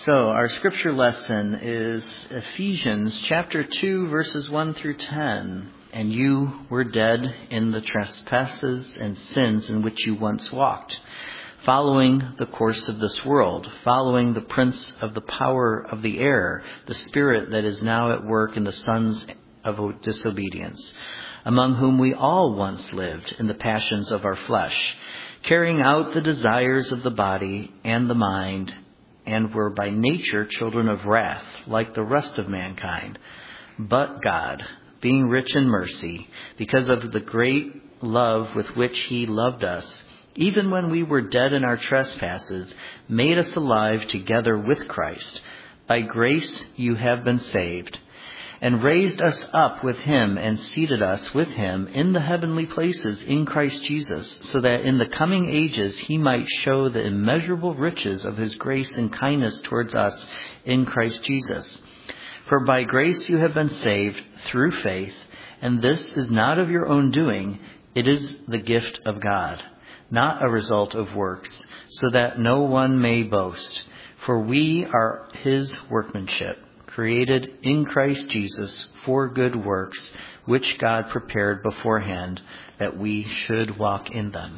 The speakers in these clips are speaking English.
So our scripture lesson is Ephesians chapter 2, verses 1 through 10. And you were dead in the trespasses and sins in which you once walked, following the course of this world, following the prince of the power of the air, the spirit that is now at work in the sons of disobedience, among whom we all once lived in the passions of our flesh, carrying out the desires of the body and the mind, and were by nature children of wrath, like the rest of mankind. But God, being rich in mercy, because of the great love with which He loved us, even when we were dead in our trespasses, made us alive together with Christ. By grace you have been saved, and raised us up with Him and seated us with Him in the heavenly places in Christ Jesus, so that in the coming ages He might show the immeasurable riches of His grace and kindness towards us in Christ Jesus. For by grace you have been saved through faith, and this is not of your own doing, it is the gift of God, not a result of works, so that no one may boast. For we are His workmanship, created in Christ Jesus for good works, which God prepared beforehand that we should walk in them.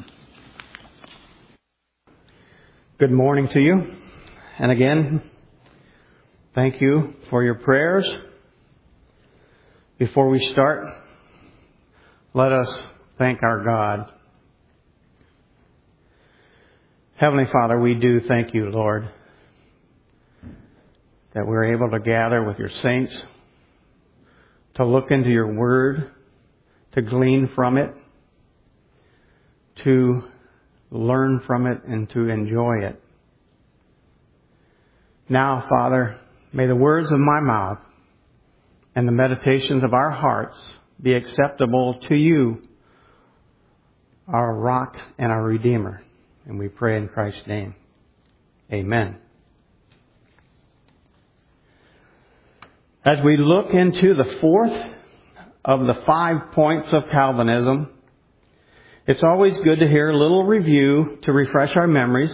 Good morning to you. And again, thank you for your prayers. Before we start, let us thank our God. Heavenly Father, we do thank you, Lord, that we're able to gather with your saints, to look into your word, to glean from it, to learn from it, and to enjoy it. Now, Father, may the words of my mouth and the meditations of our hearts be acceptable to you, our rock and our Redeemer. And we pray in Christ's name. Amen. As we look into the fourth of the 5 points of Calvinism, it's always good to hear a little review to refresh our memories.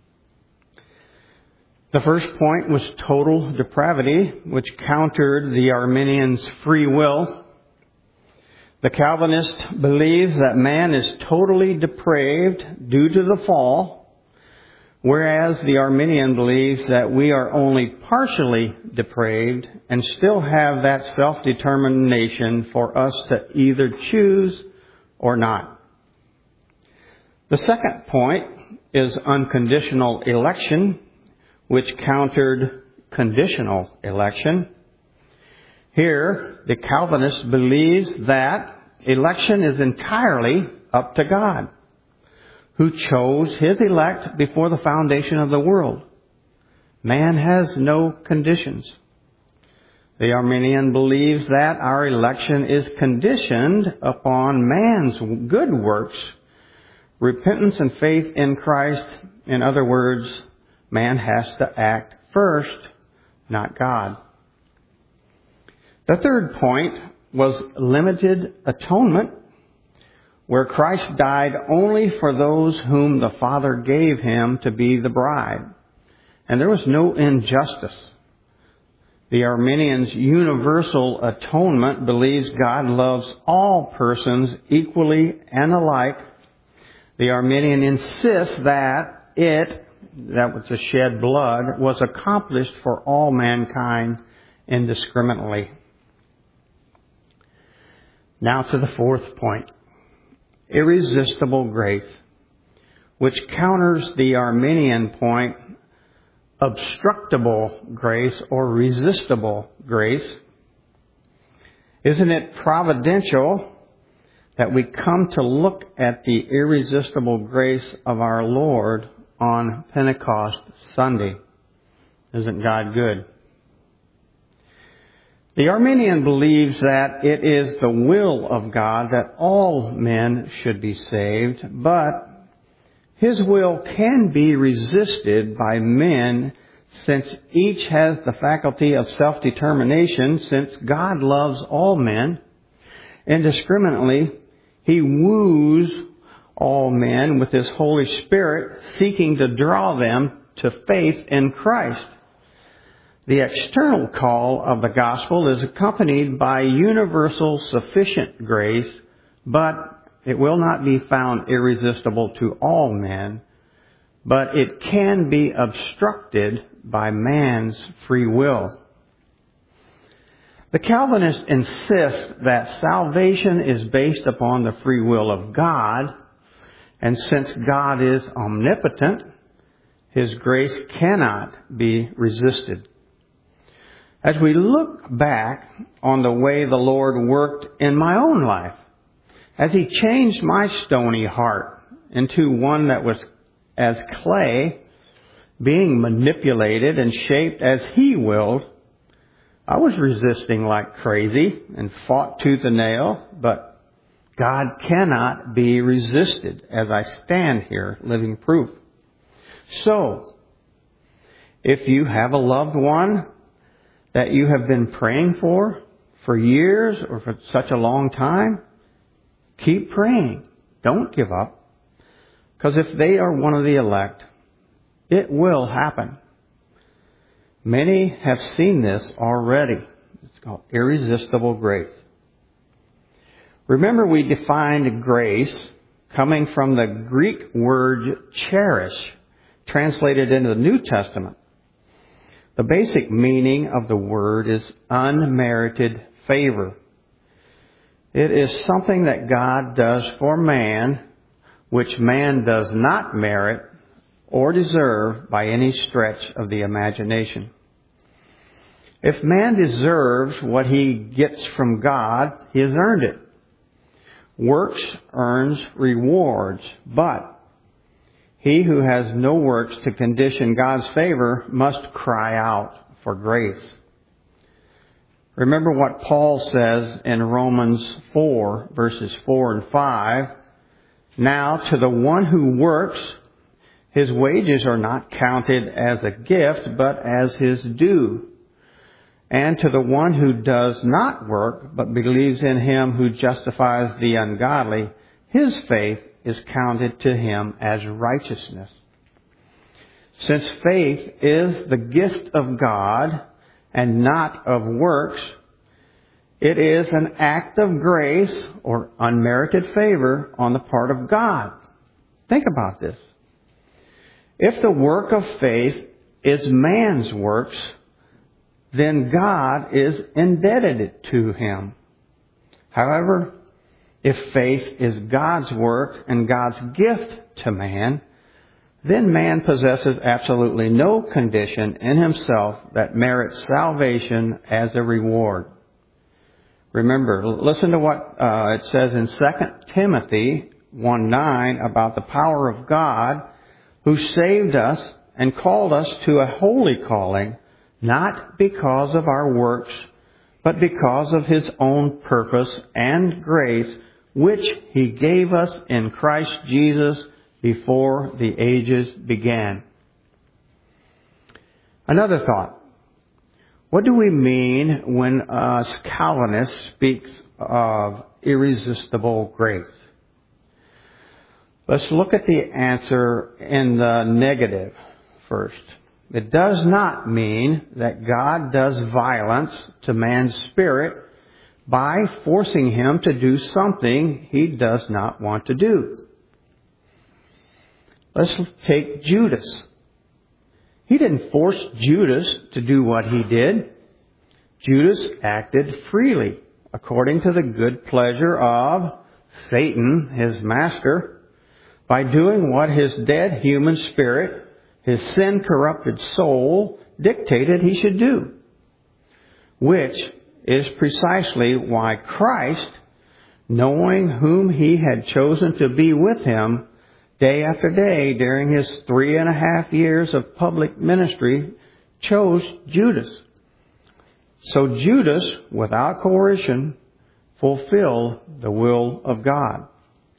The first point was total depravity, which countered the Arminians' free will. The Calvinist believes that man is totally depraved due to the fall, whereas the Arminian believes that we are only partially depraved and still have that self-determination for us to either choose or not. The second point is unconditional election, which countered conditional election. Here, the Calvinist believes that election is entirely up to God, who chose His elect before the foundation of the world. Man has no conditions. The Arminian believes that our election is conditioned upon man's good works, repentance and faith in Christ. In other words, man has to act first, not God. The third point was limited atonement, where Christ died only for those whom the Father gave Him to be the bride. And there was no injustice. The Arminian's universal atonement believes God loves all persons equally and alike. The Arminian insists that that was to shed blood, was accomplished for all mankind indiscriminately. Now to the fourth point. Irresistible grace, which counters the Arminian point, obstructable grace or resistible grace. Isn't it providential that we come to look at the irresistible grace of our Lord on Pentecost Sunday? Isn't God good? The Arminian believes that it is the will of God that all men should be saved, but His will can be resisted by men since each has the faculty of self-determination. Since God loves all men indiscriminately, He woos all men with His Holy Spirit, seeking to draw them to faith in Christ. The external call of the gospel is accompanied by universal sufficient grace, but it will not be found irresistible to all men, but it can be obstructed by man's free will. The Calvinists insist that salvation is based upon the free will of God, and since God is omnipotent, His grace cannot be resisted. As we look back on the way the Lord worked in my own life, as He changed my stony heart into one that was as clay, being manipulated and shaped as He willed, I was resisting like crazy and fought tooth and nail, but God cannot be resisted as I stand here living proof. So, if you have a loved one that you have been praying for years or for such a long time, keep praying. Don't give up. Because if they are one of the elect, it will happen. Many have seen this already. It's called irresistible grace. Remember, we defined grace coming from the Greek word cherish, translated into the New Testament. The basic meaning of the word is unmerited favor. It is something that God does for man, which man does not merit or deserve by any stretch of the imagination. If man deserves what he gets from God, he has earned it. Works earns rewards, but he who has no works to condition God's favor must cry out for grace. Remember what Paul says in Romans 4, verses 4 and 5. Now, to the one who works, his wages are not counted as a gift, but as his due. And to the one who does not work, but believes in Him who justifies the ungodly, his faith is counted to him as righteousness. Since faith is the gift of God and not of works, it is an act of grace or unmerited favor on the part of God. Think about this. If the work of faith is man's works, then God is indebted to him. However, if faith is God's work and God's gift to man, then man possesses absolutely no condition in himself that merits salvation as a reward. Remember, listen to what it says in 2 Timothy 1:9 about the power of God who saved us and called us to a holy calling, not because of our works, but because of His own purpose and grace, which He gave us in Christ Jesus before the ages began. Another thought. What do we mean when Calvinist speaks of irresistible grace? Let's look at the answer in the negative first. It does not mean that God does violence to man's spirit by forcing him to do something he does not want to do. Let's take Judas. He didn't force Judas to do what he did. Judas acted freely according to the good pleasure of Satan, his master, by doing what his dead human spirit, his sin-corrupted soul, dictated he should do, which is precisely why Christ, knowing whom He had chosen to be with Him day after day during His 3.5 years of public ministry, chose Judas. So Judas, without coercion, fulfilled the will of God.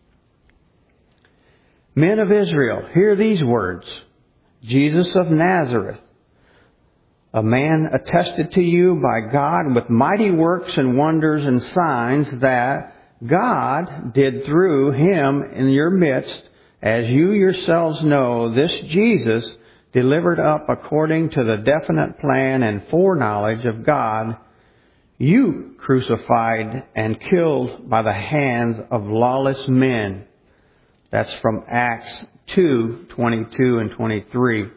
Men of Israel, hear these words. Jesus of Nazareth, a man attested to you by God with mighty works and wonders and signs that God did through Him in your midst, as you yourselves know, this Jesus delivered up according to the definite plan and foreknowledge of God, you crucified and killed by the hands of lawless men. That's from Acts 2:22 and 23.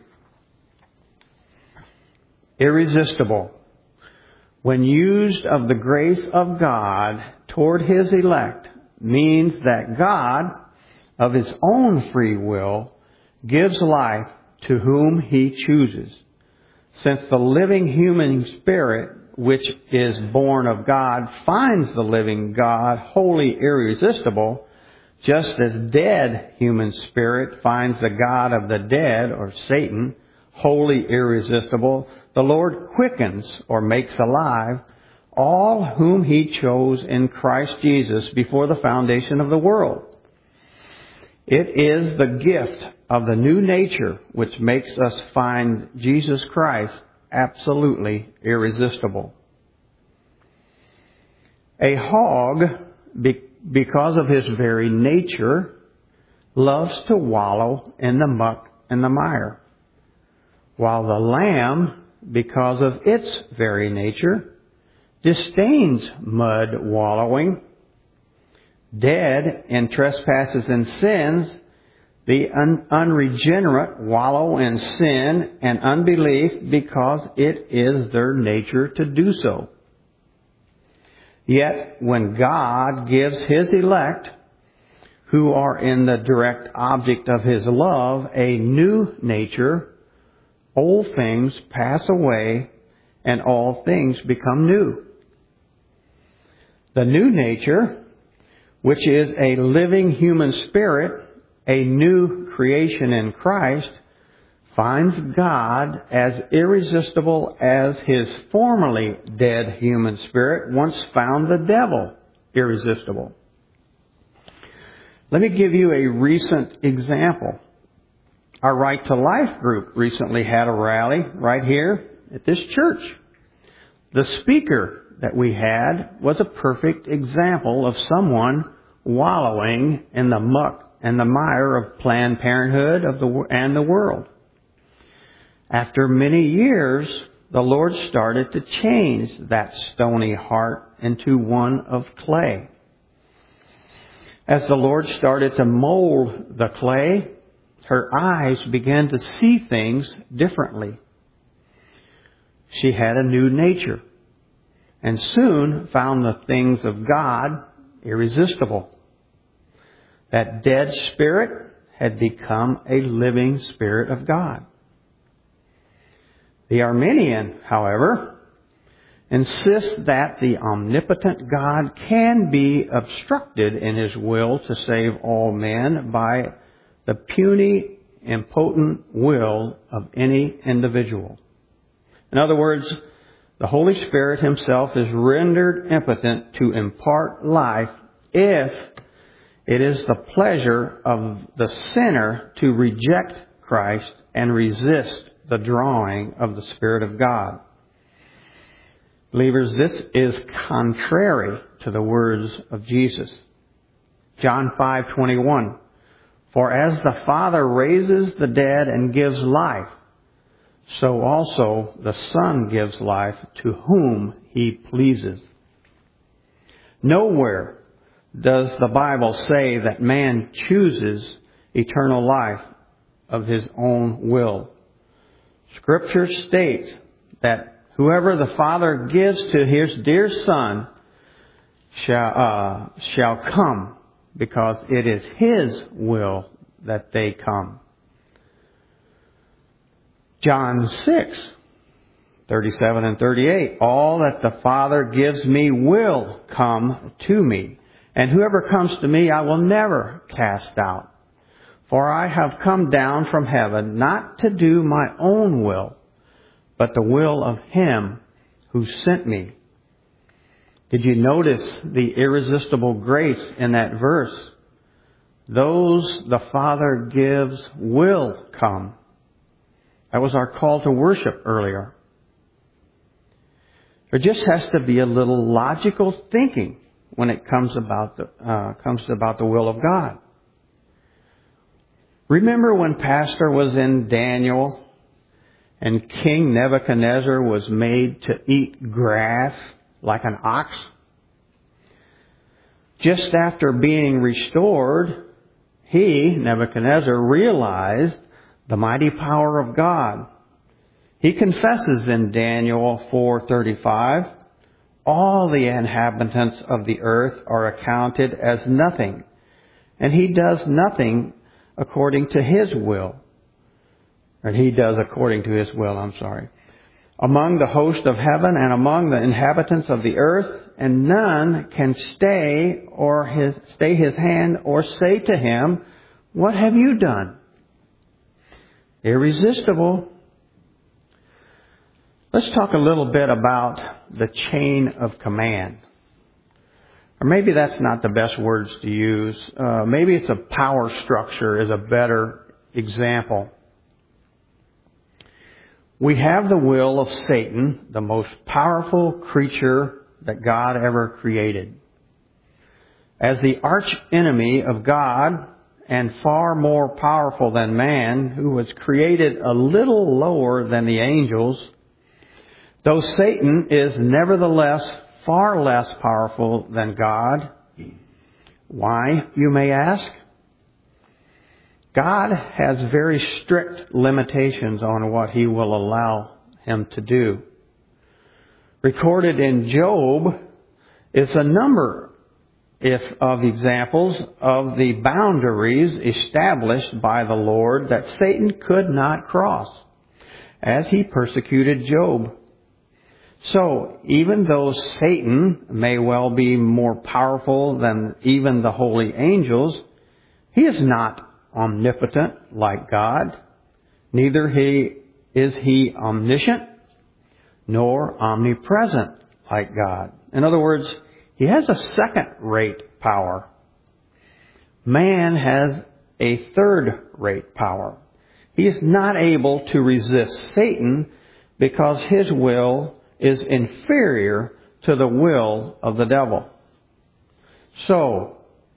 Irresistible. When used of the grace of God toward His elect, means that God, of His own free will, gives life to whom He chooses. Since the living human spirit, which is born of God, finds the living God wholly irresistible, just as dead human spirit finds the God of the dead, or Satan, wholly irresistible, the Lord quickens or makes alive all whom He chose in Christ Jesus before the foundation of the world. It is the gift of the new nature which makes us find Jesus Christ absolutely irresistible. A hog, because of his very nature, loves to wallow in the muck and the mire, while the lamb, because of its very nature, disdains mud wallowing. Dead in trespasses and sins, the unregenerate wallow in sin and unbelief because it is their nature to do so. Yet when God gives His elect, who are in the direct object of His love, a new nature, old things pass away and all things become new. The new nature, which is a living human spirit, a new creation in Christ, finds God as irresistible as His formerly dead human spirit once found the devil irresistible. Let me give you a recent example. Our Right to Life group recently had a rally right here at this church. The speaker that we had was a perfect example of someone wallowing in the muck and the mire of Planned Parenthood and the world. After many years, the Lord started to change that stony heart into one of clay. As the Lord started to mold the clay, her eyes began to see things differently. She had a new nature and soon found the things of God irresistible. That dead spirit had become a living spirit of God. The Arminian, however, insists that the omnipotent God can be obstructed in His will to save all men by the puny, impotent will of any individual. In other words, the Holy Spirit Himself is rendered impotent to impart life if it is the pleasure of the sinner to reject Christ and resist the drawing of the Spirit of God. Believers, this is contrary to the words of Jesus. John 5:21. For as the Father raises the dead and gives life, so also the Son gives life to whom He pleases. Nowhere does the Bible say that man chooses eternal life of his own will. Scripture states that whoever the Father gives to His dear Son shall come, because it is His will that they come. John 6:37 and 38. All that the Father gives me will come to me, and whoever comes to me I will never cast out. For I have come down from heaven not to do my own will, but the will of Him who sent me. Did you notice the irresistible grace in that verse? Those the Father gives will come. That was our call to worship earlier. There just has to be a little logical thinking when it comes about the will of God. Remember when Pastor was in Daniel and King Nebuchadnezzar was made to eat grass like an ox? Just after being restored, he, Nebuchadnezzar, realized the mighty power of God. He confesses in Daniel 4:35, all the inhabitants of the earth are accounted as nothing, and he does nothing according to his will. And he does according to his will, among the host of heaven and among the inhabitants of the earth, and none can stay his hand or say to him, what have you done? Irresistible. Let's talk a little bit about the chain of command. Or maybe that's not the best words to use. Maybe it's a power structure is a better example. We have the will of Satan, the most powerful creature that God ever created. As the arch enemy of God and far more powerful than man, who was created a little lower than the angels, though Satan is nevertheless far less powerful than God. Why, you may ask? God has very strict limitations on what He will allow him to do. Recorded in Job is a number of examples of the boundaries established by the Lord that Satan could not cross as he persecuted Job. So, even though Satan may well be more powerful than even the holy angels, he is not omnipotent like God. Neither is he omniscient, nor omnipresent like God. In other words, he has a second-rate power. Man has a third-rate power. He is not able to resist Satan because his will is inferior to the will of the devil. So,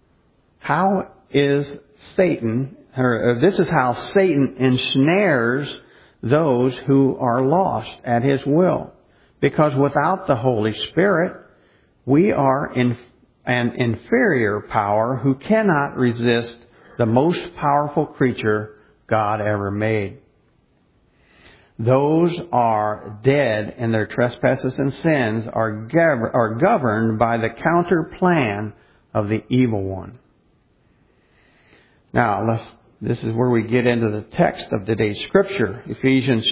this is how Satan ensnares those who are lost at his will. Because without the Holy Spirit, we are in an inferior power who cannot resist the most powerful creature God ever made. Those are dead in their trespasses and sins are governed by the counter plan of the evil one. Now, this is where we get into the text of today's scripture. Ephesians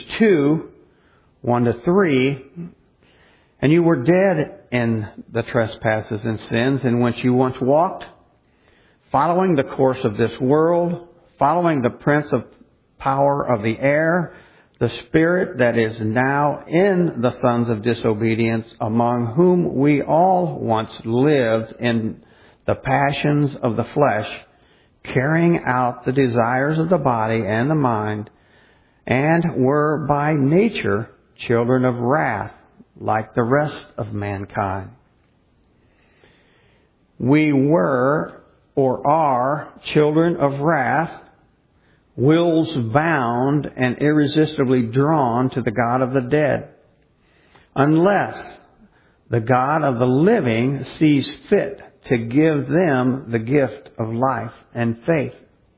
2:1-3. And you were dead in the trespasses and sins in which you once walked, following the course of this world, following the prince of power of the air, the spirit that is now in the sons of disobedience, among whom we all once lived in the passions of the flesh, carrying out the desires of the body and the mind, and were by nature children of wrath, like the rest of mankind. We were or are children of wrath, wills bound and irresistibly drawn to the God of the dead, unless the God of the living sees fit to give them the gift of life and faith.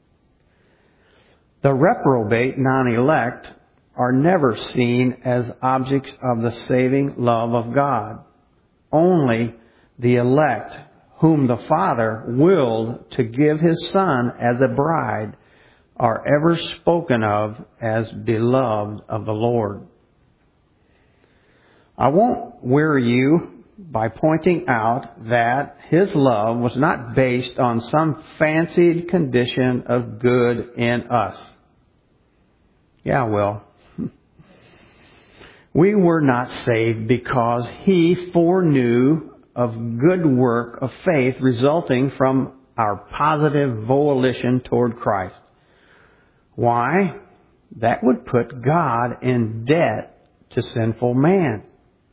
The reprobate non-elect are never seen as objects of the saving love of God. Only the elect, whom the Father willed to give His Son as a bride, are ever spoken of as beloved of the Lord. I won't weary you by pointing out that His love was not based on some fancied condition of good in us. We were not saved because He foreknew of good work of faith resulting from our positive volition toward Christ. Why? That would put God in debt to sinful man.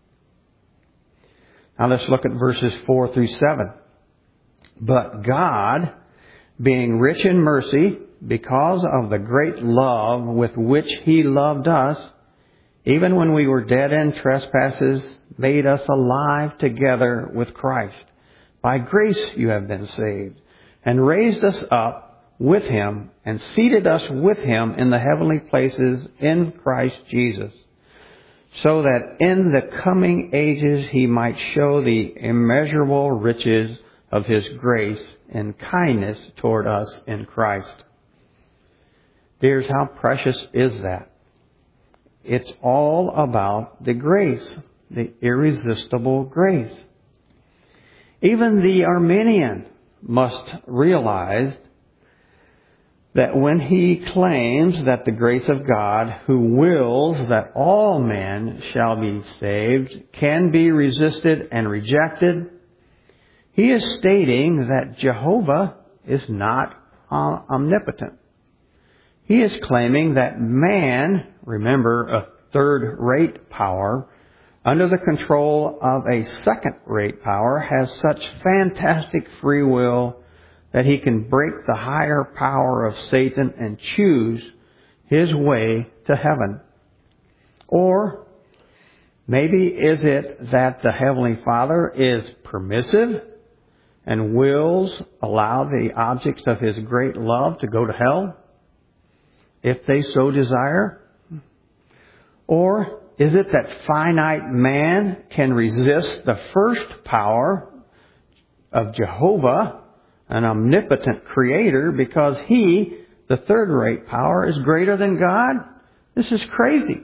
Now let's look at verses 4-7. But God, being rich in mercy, because of the great love with which He loved us, even when we were dead in trespasses, made us alive together with Christ. By grace you have been saved, and raised us up with Him, and seated us with Him in the heavenly places in Christ Jesus, so that in the coming ages He might show the immeasurable riches of His grace and kindness toward us in Christ. Dears, how precious is that? It's all about the grace, the irresistible grace. Even the Arminian must realize that when he claims that the grace of God, who wills that all men shall be saved, can be resisted and rejected, he is stating that Jehovah is not omnipotent. He is claiming that man, remember, a third-rate power, under the control of a second-rate power, has such fantastic free will that he can break the higher power of Satan and choose his way to heaven. Or maybe is it that the Heavenly Father is permissive and wills allow the objects of His great love to go to hell, if they so desire? Or is it that finite man can resist the first power of Jehovah, an omnipotent creator, because he, the third-rate power, is greater than God? This is crazy.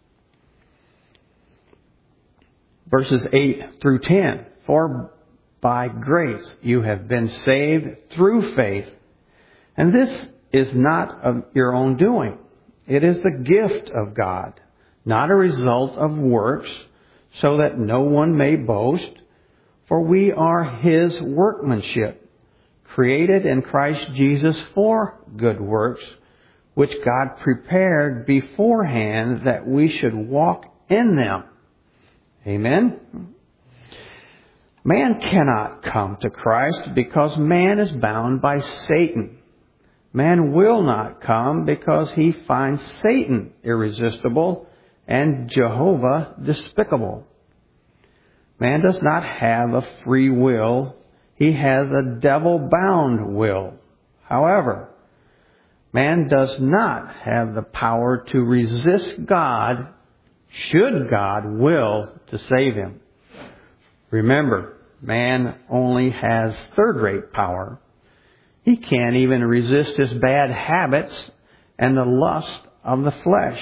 Verses 8 through 10. For by grace you have been saved through faith, and this is not of your own doing. It is the gift of God, not a result of works, so that no one may boast. For we are His workmanship, created in Christ Jesus for good works, which God prepared beforehand that we should walk in them. Amen? Man cannot come to Christ because man is bound by Satan. Man will not come because he finds Satan irresistible and Jehovah despicable. Man does not have a free will. He has a devil-bound will. However, man does not have the power to resist God should God will to save him. Remember, man only has third-rate power. He can't even resist his bad habits and the lust of the flesh.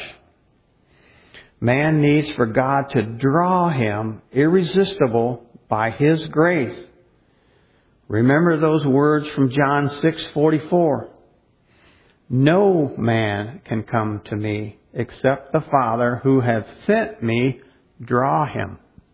Man needs for God to draw him irresistible by His grace. Remember those words from John 6:44. No man can come to me except the Father who hath sent me draw him.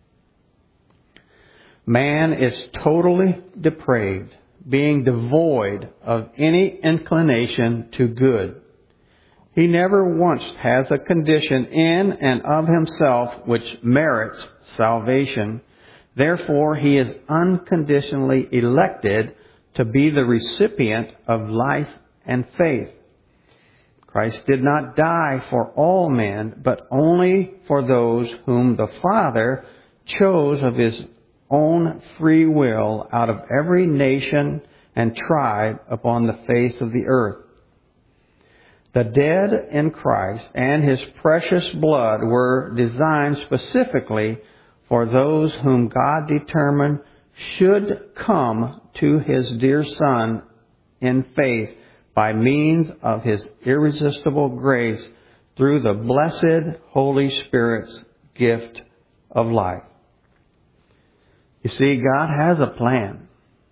Man is totally depraved, being devoid of any inclination to good. He never once has a condition in and of himself which merits salvation. Therefore, he is unconditionally elected to be the recipient of life and faith. Christ did not die for all men, but only for those whom the Father chose of His own free will out of every nation and tribe upon the face of the earth. The dead in Christ and His precious blood were designed specifically for those whom God determined should come to His dear Son in faith by means of His irresistible grace through the blessed Holy Spirit's gift of life. You see, God has a plan.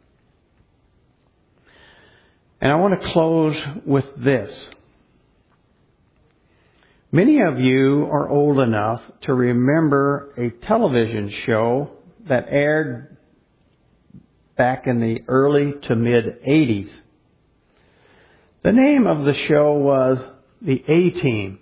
And I want to close with this. Many of you are old enough to remember a television show that aired back in the early to mid-'80s. The name of the show was The A-Team.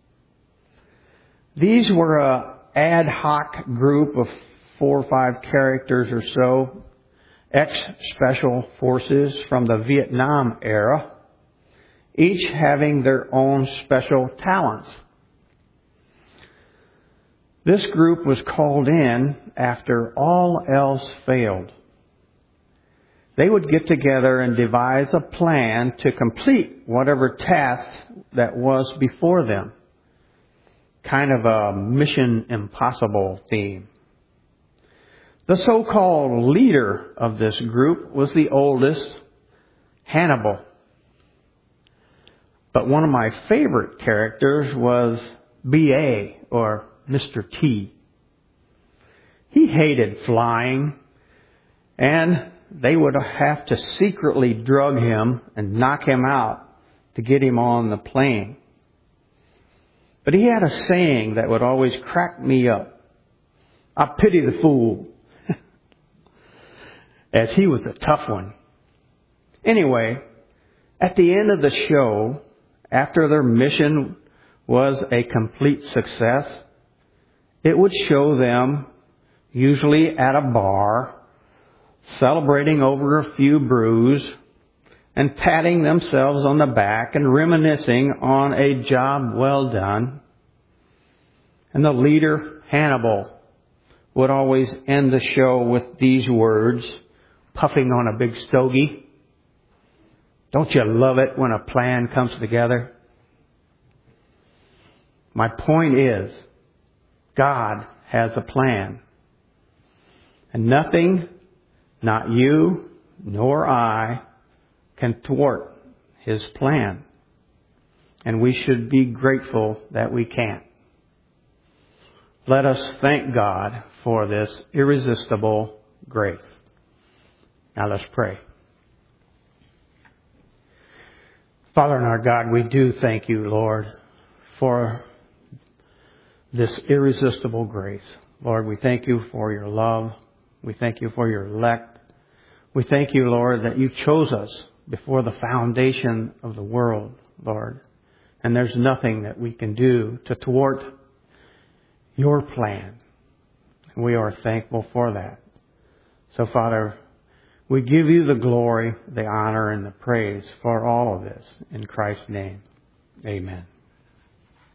These were an ad hoc group of 4 or 5 characters or so, ex-special forces from the Vietnam era, each having their own special talents. This group was called in after all else failed. They would get together and devise a plan to complete whatever task that was before them. Kind of a Mission Impossible theme. The so-called leader of this group was the oldest, Hannibal. But one of my favorite characters was B.A. or Mr. T. He hated flying, and they would have to secretly drug him and knock him out to get him on the plane. But he had a saying that would always crack me up. I pity the fool. As he was a tough one. Anyway, at the end of the show, after their mission was a complete success, it would show them, usually at a bar, celebrating over a few brews and patting themselves on the back and reminiscing on a job well done. And the leader, Hannibal, would always end the show with these words, puffing on a big stogie. Don't you love it when a plan comes together? My point is, God has a plan. And nothing, not you nor I, can thwart His plan. And we should be grateful that we can't. Let us thank God for this irresistible grace. Now let's pray. Father and our God, we do thank you, Lord, for this irresistible grace. Lord, we thank you for your love. We thank you for your elect. We thank you, Lord, that you chose us before the foundation of the world, Lord. And there's nothing that we can do to thwart your plan. We are thankful for that. So, Father, we give you the glory, the honor, and the praise for all of this. In Christ's name, amen.